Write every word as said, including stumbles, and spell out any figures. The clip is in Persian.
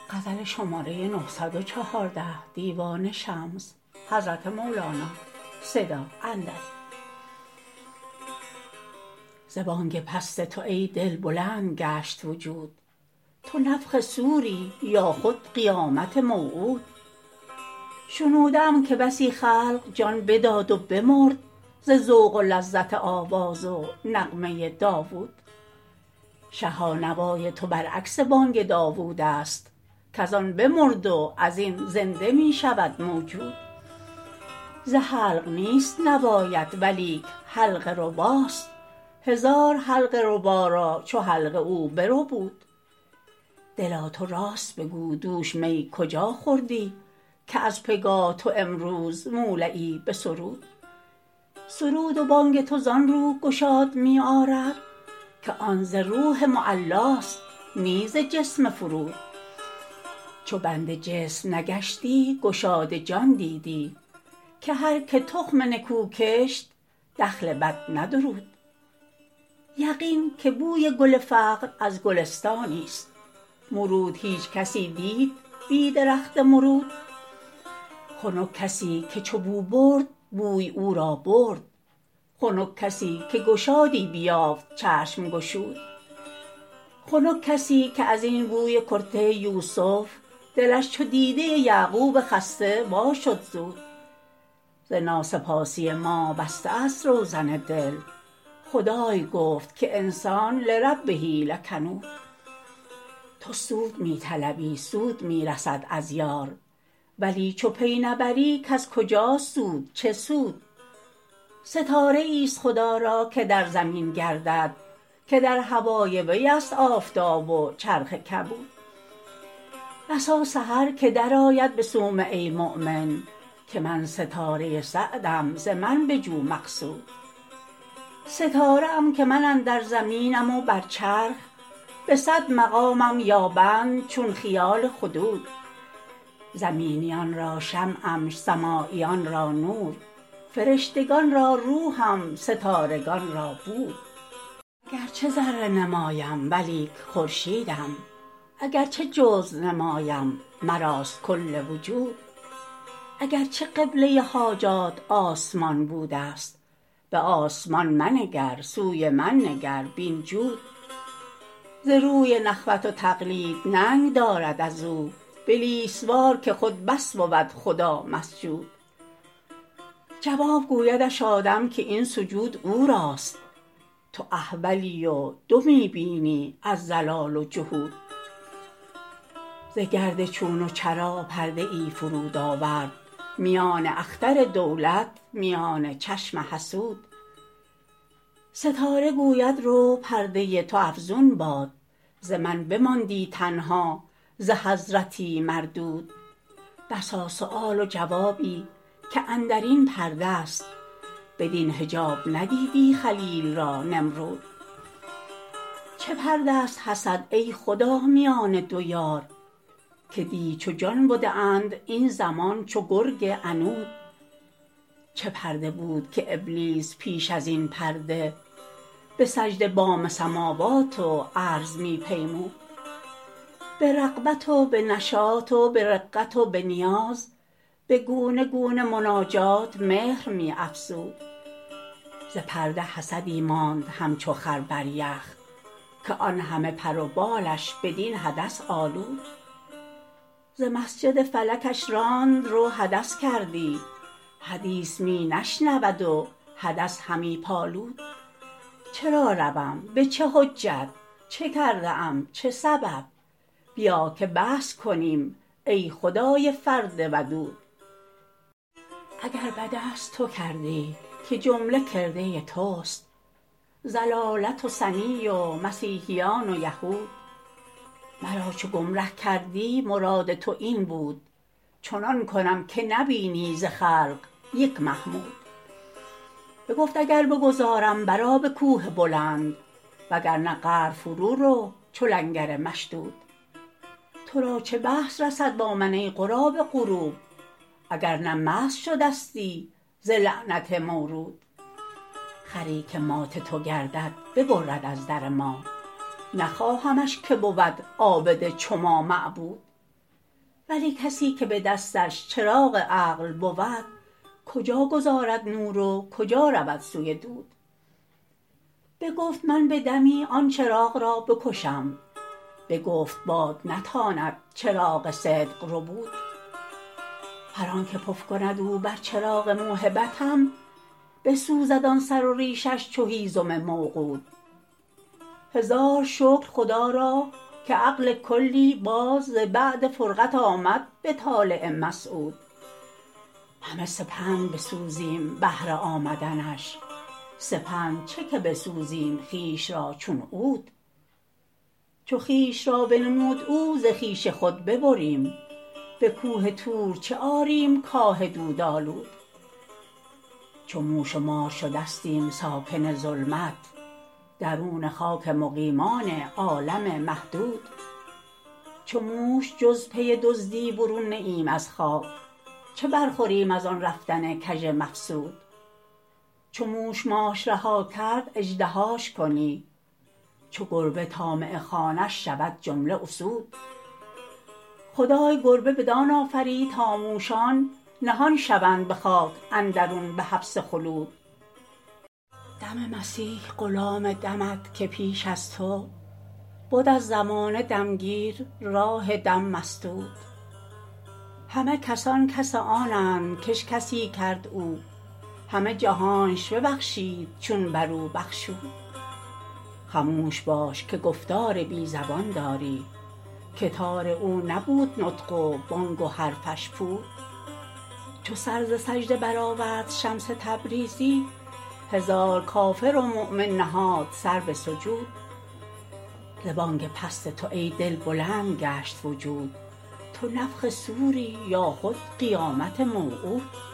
غزل شماره نهصد و چهارده دیوان شمس حضرت مولانا صدا اندرز ز بانگ پست تو ای دل بلند گشت وجود تو نفخ صوری یا خود قیامت موعود شنوده ام که بسی خلق جان بداد و بمرد ز ذوق و لذت آواز و نغمه داوود شها نوای تو برعکس بانگ داوودست کز آن بمرد و از این زنده می شود موجود ز حلق نیست نوایت ولیک حلقه رباست هزار حلقه ربا را چو حلقه او بربود دلا تو راست بگو دوش می کجا خوردی که از پگاه تو امروز مولعی به سرود سرود و بانگ تو زان رو گشاد می آرد که آن ز روح معلاست نی ز جسم فرود چو بند جسم نگشتی گشاد جان دیدی که هر که تخم نکو کشت دخل بد ندرود یقین که بوی گل فقر از گلستانیست مرود هیچ کسی دید بی درخت مرود خنک کسی که چو بو برد بوی او را برد خنک کسی که گشادی بیافت چشم گشود خنک کسی که از این بوی کرته یوسف دلش چو دیده یعقوب خسته وا شد زود ز ناسپاسی ما بسته است روزن دل خدای گفت که انسان لربه لکنود تو سود می طلبی سود می رسد از یار ولی چو پی نبری کز کجاست سود چه سود ستاره ایست خدا را که در زمین گردد که در هوای ویست آفتاب و چرخ کبود بسا سحر که درآید به صومعه مؤمن که من ستاره سعدم ز من بجو مقصود ستاره ام که من اندر زمینم و بر چرخ به صد مقامم یابند چون خیال خدود زمینیان را شمعم سماییان را نور فرشتگان را روحم ستارگان را بود اگر چه ذره نمایم ولیک خورشیدم اگر چه جزو نمایم مراست کل وجود اگر چه قبله حاجات آسمان بودست به آسمان منگر سوی من نگر بین جود ز روی نخوت و تقلید ننگ دارد از او بلیس وار که خود بس بود خدا مسجود جواب گویدش آدم که این سجود او راست تو احولی و دو می بینی از ضلال و جحود ز گرد چون و چرا پرده ای فرود آورد میان اختر دولت میان چشم حسود ستاره گوید رو پرده تو افزون باد ز من بماندی تنها ز حضرتی مردود بسا سؤال و جوابی که اندر این پرده ست بدین حجاب ندیدی خلیل را نمرود چه پرده ست حسد ای خدا میان دو یار که دی چو جان بده اند این زمان چو گرگ عنود چه پرده بود که ابلیس پیش از این پرده به سجده بام سماوات و ارض می پیمود به رغبت و به نشاط و به رقت و به نیاز به گونه گونه مناجات مهر می افزود ز پرده حسدی ماند همچو خر بر یخ که آن همه پر و بالش بدین حدث آلود ز مسجد فلکش راند رو حدث کردی حدیث می نشنود و حدث همی پالود چرا روم به چه حجت چه کرده ام چه سبب بیا که بحث کنیم ای خدای فرد ودود اگر بدست تو کردی که جمله کرده توست ضلالت و ثنی و مسیحیان و یهود مرا چو گمره کردی مراد تو این بود چنان کنم که نبینی ز خلق یک محمود بگفت اگر بگذارم بر آب کوه بلند وگر نه قعر فرو رو چو لنگر مشدود تو را چه بحث رسد با من ای غراب غروب اگر نه مست شدستی ز لعنت مورود خری که مات تو گردد ببرد از در ما نخواهمش که بود عابد چو ما معبود ولی کسی که به دستش چراغ عقل بود کجا گذارد نور و کجا رود سوی دود. بگفت من به دمی آن چراغ را بکشم، بگفت باد نتاند چراغ صدق ربود. هر آنک پف کند او بر چراغ موهبتم، بسوزد آن سر و ریشش چو هیزم موقود. هزار شکر خدا را که عقل کلی باز ز بعد فرقت آمد به طالع مسعود. همه سپند بسوزیم بهر آمدنش، سپند چه که بسوزیم خویش را چون عود. چو خویش را بنمود او ز خویش خود ببریم، به کوه طور چه آریم کاه دودآلود. چو موش و مار شدستیم ساکن ظلمت، درون خاک مقیمان عالم محدود. چو موش جز پی دزدی برون نه ایم از خاک، چه برخوریم از آن رفتن کژ مفسود. چو موش ماش رها کرد اژدهاش کنی، چو گربه طامع خانش شود جمله اسود. خدای گربه بدان آفرید تا موشان نهان شوند به خاک اندرون به حبس خلود. دم مسیح غلام دمت که پیش از تو، بد از زمانه دمگیر راه دم مسدود. همه کسان کس آنند کش کسی کرد او، همه جهانش ببخشید چون بر او بخشود. خموش باش که گفتار بی زبان داری، که تار او نبود نطق و بانگ و حرفش پود. چو سر ز سجده برآورد شمس تبریزی، هزار کافر و مؤمن نهاد سر به سجود. ز بانگ پست تو ای دل بلند گشت وجود، تو نفخ صوری یا خود قیامت موعود.